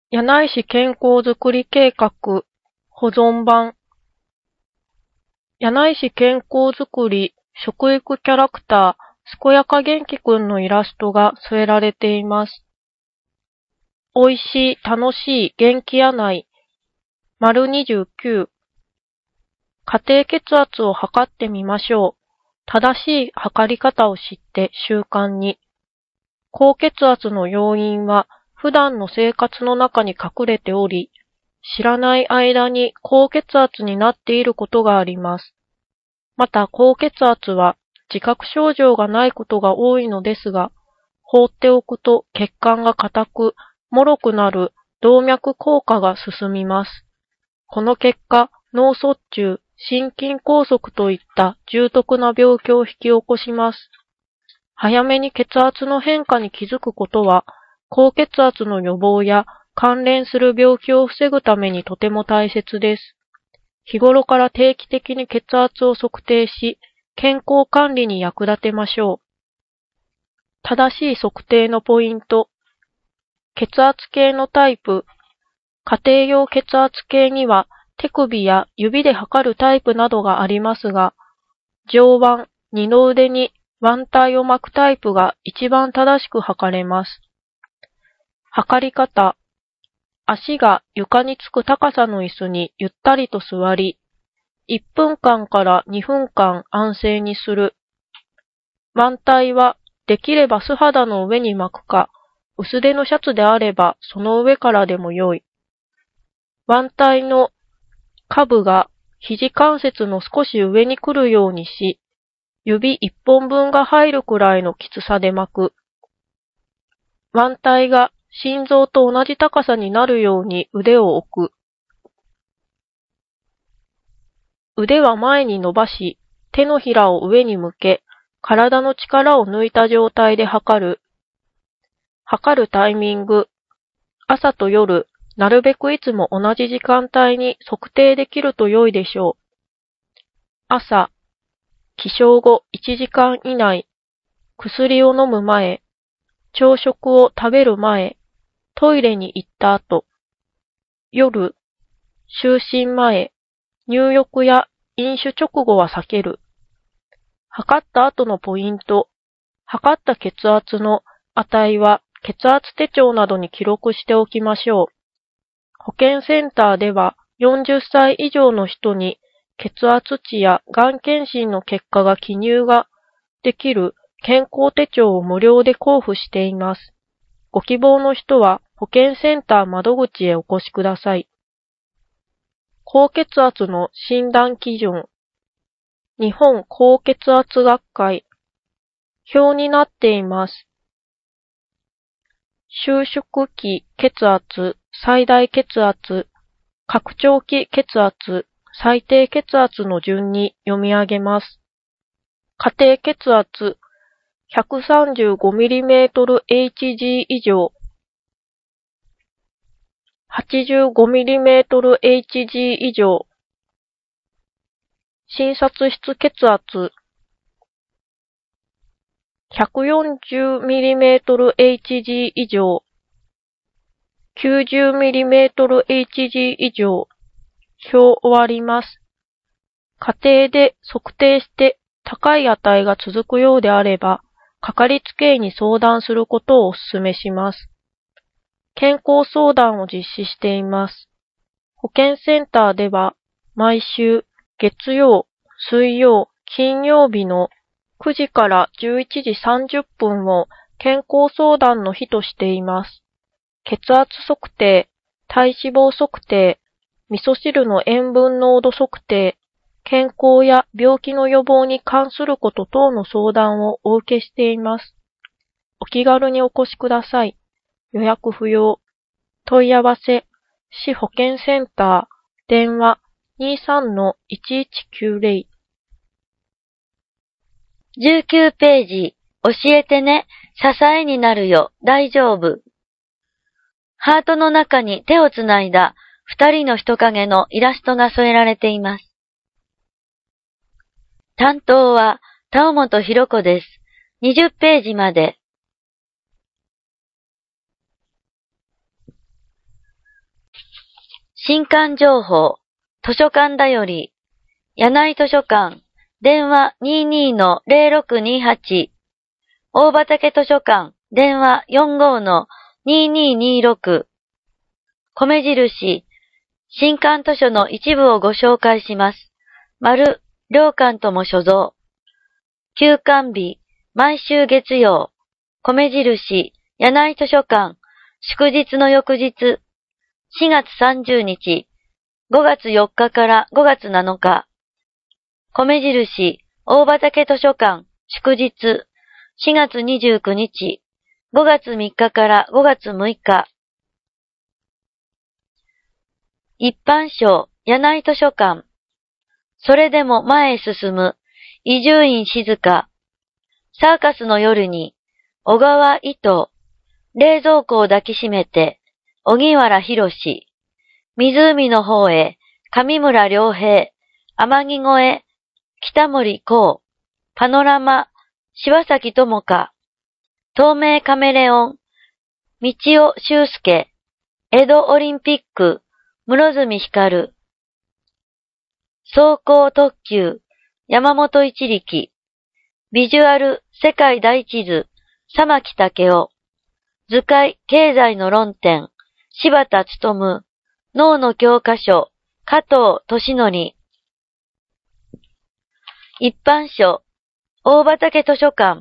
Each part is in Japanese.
柳井市健康づくり計画保存版。柳井市健康づくり食育キャラクター健やか元気くんのイラストが添えられています。おいしい、楽しい、元気柳井。丸29。家庭血圧を測ってみましょう。正しい測り方を知って習慣に。高血圧の要因は普段の生活の中に隠れており、知らない間に高血圧になっていることがあります。また高血圧は自覚症状がないことが多いのですが、放っておくと血管が硬く、脆くなる動脈硬化が進みます。この結果、脳卒中、心筋梗塞といった重篤な病気を引き起こします。早めに血圧の変化に気づくことは、高血圧の予防や関連する病気を防ぐためにとても大切です。日頃から定期的に血圧を測定し、健康管理に役立てましょう。正しい測定のポイント。血圧計のタイプ。家庭用血圧計には手首や指で測るタイプなどがありますが、上腕、二の腕に腕帯を巻くタイプが一番正しく測れます。測り方。足が床につく高さの椅子にゆったりと座り、1分間から2分間安静にする。腕帯はできれば素肌の上に巻くか、薄手のシャツであればその上からでも良い。腕帯の下部が肘関節の少し上に来るようにし、指1本分が入るくらいのきつさで巻く。腕帯が心臓と同じ高さになるように腕を置く。腕は前に伸ばし、手のひらを上に向け、体の力を抜いた状態で測る。測るタイミング。朝と夜、なるべくいつも同じ時間帯に測定できると良いでしょう。朝、起床後1時間以内、薬を飲む前、朝食を食べる前、トイレに行った後、夜、就寝前、入浴や飲酒直後は避ける。測った後のポイント。測った血圧の値は血圧手帳などに記録しておきましょう。保健センターでは40歳以上の人に血圧値やがん検診の結果が記入ができる健康手帳を無料で交付しています。ご希望の人は保健センター窓口へお越しください。高血圧の診断基準。日本高血圧学会。表になっています。収縮期血圧、最大血圧、拡張期血圧、最低血圧の順に読み上げます。家庭血圧 135mmHg 以上、85mmHg 以上、診察室血圧 140mmHg 以上、90mmHg 以上、表終わります。家庭で測定して高い値が続くようであれば、かかりつけ医に相談することをお勧めします。健康相談を実施しています。保健センターでは、毎週月曜、水曜、金曜日の9時から11時30分を健康相談の日としています。血圧測定、体脂肪測定、味噌汁の塩分濃度測定、健康や病気の予防に関すること等の相談をお受けしています。お気軽にお越しください。予約不要。問い合わせ、市保健センター、電話 23-1190。 19ページ、教えてね、支えになるよ、大丈夫。ハートの中に手をつないだ二人の人影のイラストが添えられています。担当は田尾本博子です。20ページまで。 新刊情報、図書館だより、柳井図書館、電話 22-0628、大畑図書館、電話 45-2226、米印、新刊図書の一部をご紹介します。両館とも所蔵。休館日、毎週月曜、米印、柳井図書館、祝日の翌日、4月30日、5月4日から5月7日、米印、大畑図書館、祝日、4月29日、5月3日から5月6日、一般賞、柳井図書館、それでも前へ進む、伊集院静香、サーカスの夜に、小川糸、冷蔵庫を抱きしめて、荻原博士、湖の方へ、上村良平、天城越え、北森光、パノラマ、柴崎智香、透明カメレオン、道尾修介、江戸オリンピック、室積光、走行特急、山本一力、ビジュアル世界大地図、玉木武夫、図解経済の論点、柴田勉、脳の教科書、加藤俊則、一般書、大畑図書館、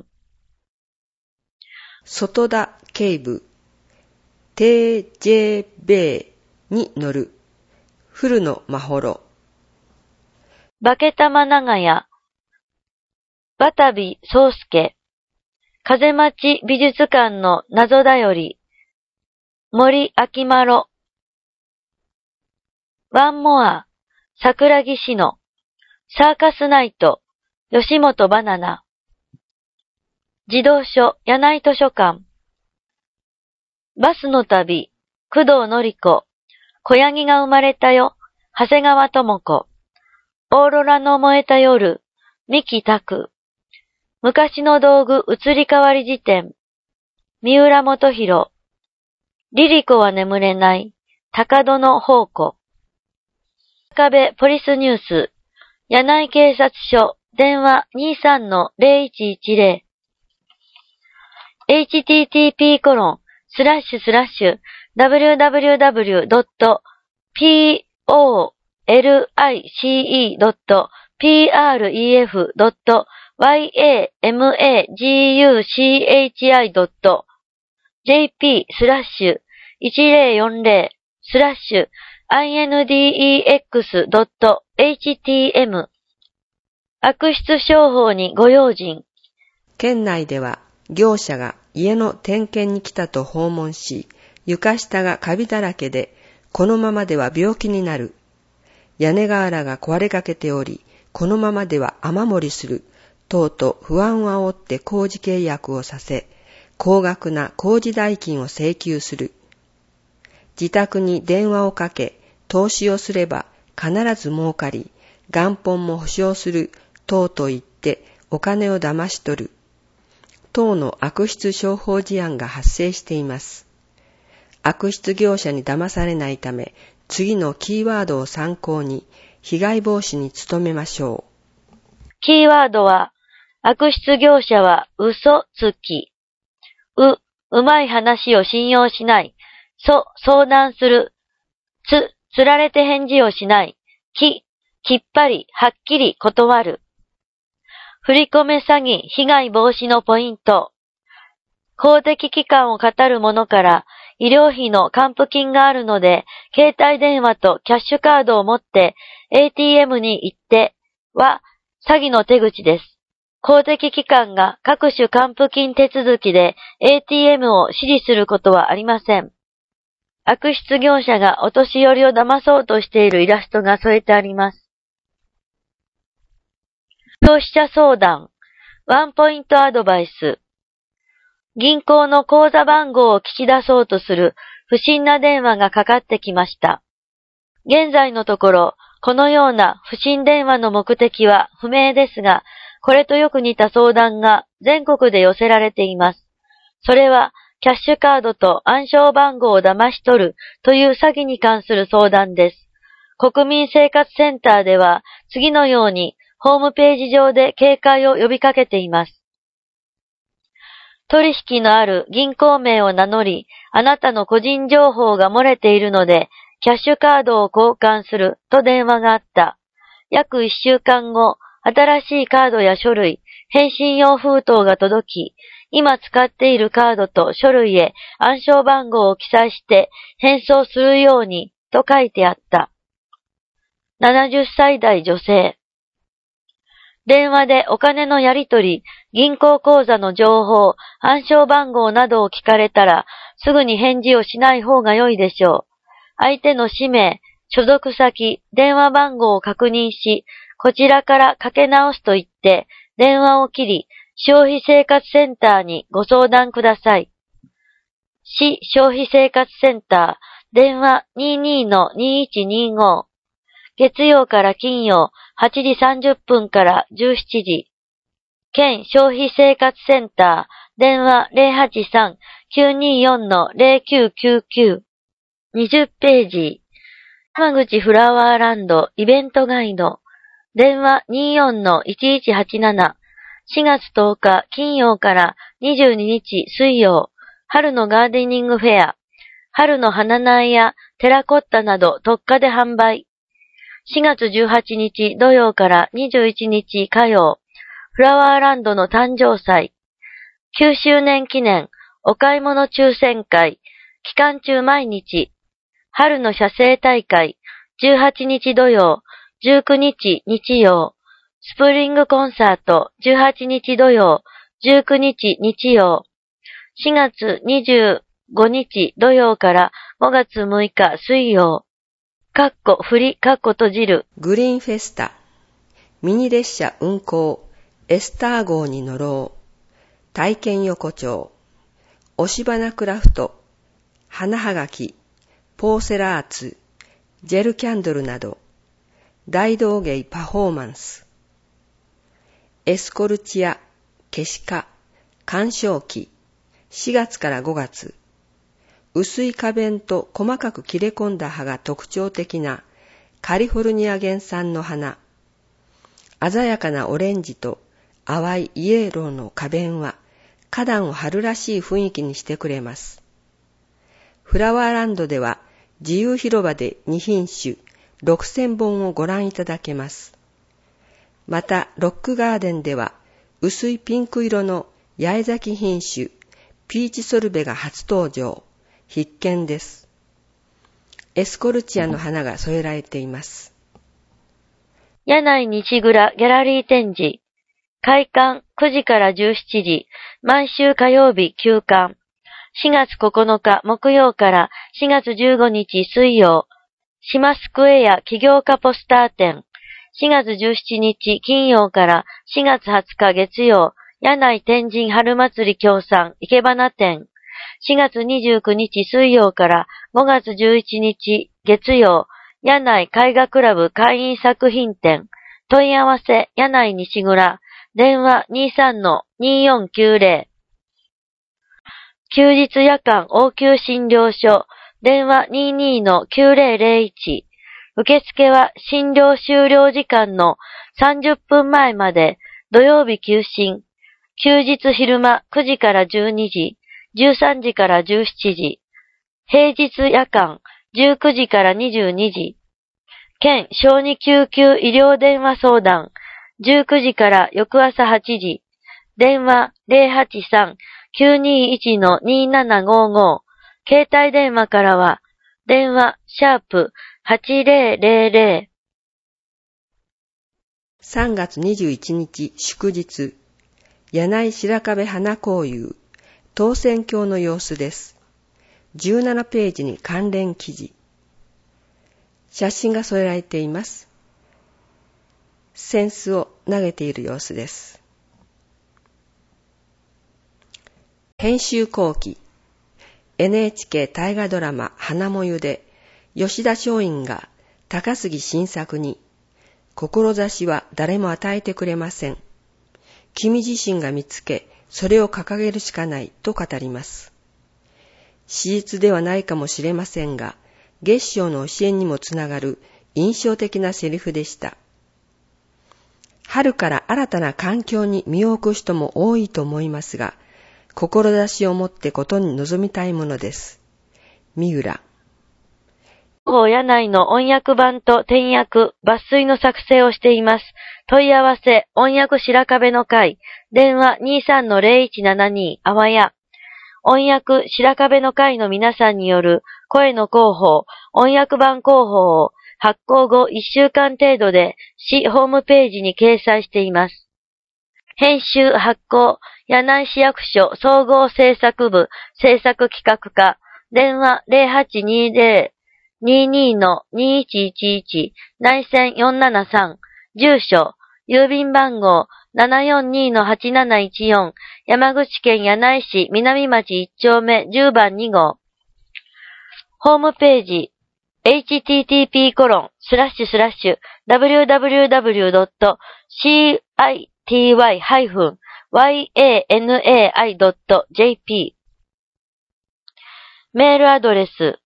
外田警部、TJB に乗る、古野真秀、 化け玉長屋、渡美宗介、風町美術館の謎だより、森明丸、ワンモア、桜木志乃、サーカスナイト、吉本バナナ、児童書、柳井図書館、バスの旅、工藤典子、小ヤギが生まれたよ、長谷川智子、オーロラの燃えた夜、三木拓、昔の道具移り変わり辞典、三浦元弘、リリコは眠れない、高戸の宝庫、壁ポリスニュース、柳井警察署、電話 23-0110、http://www.police.prif.yamagusci.jp/index.htm 悪質商法にご用心。 県内では業者が家の点検に来たと訪問し、床下がカビだらけで、このままでは病気になる。屋根瓦が壊れかけており、このままでは雨漏りする。等々不安を煽って工事契約をさせ、高額な工事代金を請求する。自宅に電話をかけ、投資をすれば必ず儲かり、元本も保証する。等と言ってお金を騙し取る。等の悪質商法事案が発生しています。悪質業者に騙されないため、次のキーワードを参考に被害防止に努めましょう。 キーワードは、悪質業者は嘘つき。うまい話を信用しない。相談する。釣られて返事をしない。きっぱり、はっきり断る。振り込め詐欺被害防止のポイント。公的機関を語る者から医療費の還付金があるので、携帯電話とキャッシュカードを持って ATM に行っては詐欺の手口です。公的機関が各種還付金手続きで ATM を指示することはありません。悪質業者がお年寄りを騙そうとしているイラストが添えてあります。消費者相談、ワンポイントアドバイス。銀行の口座番号を聞き出そうとする不審な電話がかかってきました。現在のところ、このような不審電話の目的は不明ですが、これとよく似た相談が全国で寄せられています。それはキャッシュカードと暗証番号を騙し取るという詐欺に関する相談です。国民生活センターでは次のようにホームページ上で警戒を呼びかけています。取引のある銀行名を名乗り、あなたの個人情報が漏れているので、キャッシュカードを交換すると電話があった。約1週間後、新しいカードや書類、返信用封筒が届き、今使っているカードと書類へ暗証番号を記載して返送するようにと書いてあった。70歳代女性。電話でお金のやり取り、銀行口座の情報、暗証番号などを聞かれたら、すぐに返事をしない方が良いでしょう。相手の氏名、所属先、電話番号を確認し、こちらからかけ直すと言って、電話を切り、消費生活センターにご相談ください。市消費生活センター、電話 22-2125。月曜から金曜、8時30分から17時。県消費生活センター、電話 083-924-0999。20ページ。山口フラワーランドイベントガイド。電話 24-1187。4月10日金曜から22日水曜。春のガーデニングフェア。春の花苗やテラコッタなど特価で販売。4月18日土曜から21日火曜。フラワーランドの誕生祭。9周年記念お買い物抽選会。期間中毎日。春の写生大会。18日土曜。19日日曜。スプリングコンサート。18日土曜。19日日曜。4月25日土曜から5月6日水曜。振り閉じる。 グリーンフェスタ。ミニ列車運行。エスター号に乗ろう。体験横丁。押し花クラフト。花はがき。ポーセラーツ。ジェルキャンドルなど。大道芸パフォーマンス。エスコルチア。消し花。鑑賞機。4月から5月。薄い花弁と細かく切れ込んだ葉が特徴的なカリフォルニア原産の花。鮮やかなオレンジと淡いイエローの花弁は花壇を春らしい雰囲気にしてくれます。フラワーランドでは自由広場で2品種6000本をご覧いただけます。またロックガーデンでは薄いピンク色の八重咲き品種ピーチソルベが初登場。必見です。エスコルチアの花が添えられています。 柳井西蔵ギャラリー展示。開館9時から17時。毎週火曜日休館。4月9日木曜から4月15日水曜。島スクエア起業家ポスター展。4月17日金曜から4月20日月曜。柳井天神春祭り協賛生け花展。4月29日水曜から5月11日月曜。柳井絵画クラブ会員作品展。問い合わせ柳井西蔵。電話 23-2490。休日夜間応急診療所。電話 22-9001。受付は診療終了時間の30分前まで。土曜日休診。休日昼間9時から12時。13時から17時。平日夜間19時から22時。県小児救急医療電話相談。19時から翌朝8時。電話 083-921-2755。携帯電話からは、電話#8000。 3月21日祝日。柳井白壁花交友。当選況の様子です。17ページに関連記事。写真が添えられています。扇子を投げている様子です。編集後期。NHK 大河ドラマ花もゆで吉田松陰が高杉晋作に志は誰も与えてくれません。君自身が見つけそれを掲げるしかないと語ります。 史実ではないかもしれませんが、月章の教えにもつながる印象的なセリフでした。春から新たな環境に身を置く人も多いと思いますが、志を持ってことに臨みたいものです。三浦。 広報柳井の音訳版と転訳、抜粋の作成をしています。問い合わせ、音訳白壁の会、電話 23-0172 あわや。音訳白壁の会の皆さんによる声の広報、音訳版広報を発行後1週間程度で市ホームページに掲載しています。編集発行、柳井市役所総合制作部制作企画課、電話 0820-22-2111 内線473、住所、郵便番号 742-8714 山口県柳井市南町1丁目10番2号。ホームページ http://www.city-yanai.jp メールアドレス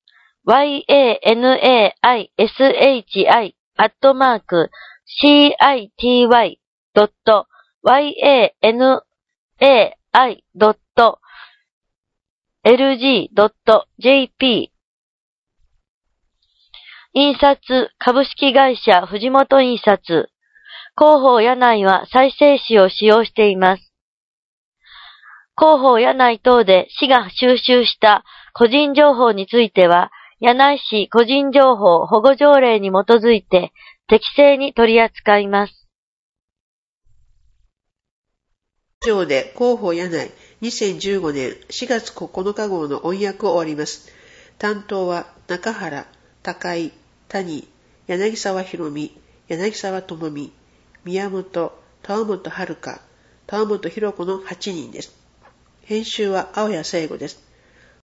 city-yanai.lg.jp 印刷株式会社藤本印刷広報柳井は再生紙を使用しています。広報柳井等で市が収集した個人情報については柳井市個人情報保護条例に基づいて適正に取り扱います。 以上で広報柳井2015年4月9日号の音訳を終わります。担当は中原、高井、谷、柳沢博美、柳沢智美、宮本、田本遥、田本博子の8人です。編集は青谷聖吾です。